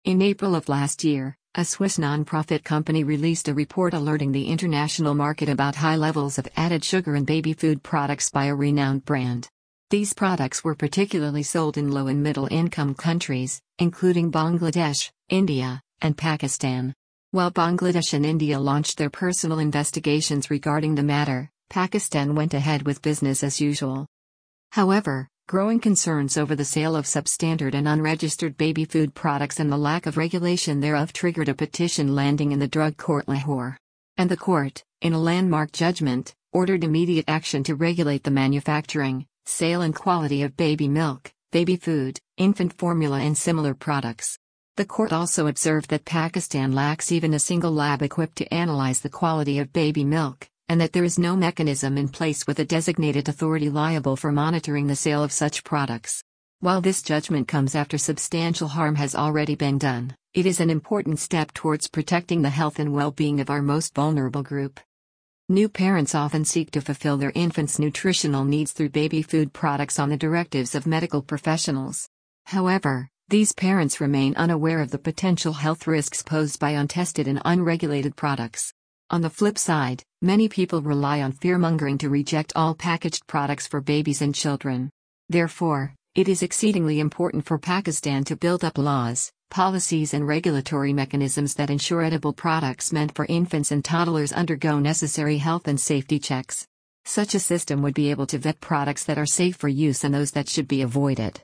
In April of last year, a Swiss non-profit company released a report alerting the international market about high levels of added sugar in baby food products by a renowned brand. These products were particularly sold in low and middle income countries, including Bangladesh, India, and Pakistan. While Bangladesh and India launched their personal investigations regarding the matter, Pakistan went ahead with business as usual. However, growing concerns over the sale of substandard and unregistered baby food products and the lack of regulation thereof triggered a petition landing in the Drug Court Lahore. And the court, in a landmark judgment, ordered immediate action to regulate the manufacturing, sale and quality of baby milk, baby food, infant formula and similar products. The court also observed that Pakistan lacks even a single lab equipped to analyze the quality of baby milk, and that there is no mechanism in place with a designated authority liable for monitoring the sale of such products. While this judgment comes after substantial harm has already been done, it is an important step towards protecting the health and well-being of our most vulnerable group. New parents often seek to fulfill their infants' nutritional needs through baby food products on the directives of medical professionals. However, these parents remain unaware of the potential health risks posed by untested and unregulated products. On the flip side, many people rely on fear-mongering to reject all packaged products for babies and children. Therefore, it is exceedingly important for Pakistan to build up laws, policies and regulatory mechanisms that ensure edible products meant for infants and toddlers undergo necessary health and safety checks. Such a system would be able to vet products that are safe for use and those that should be avoided.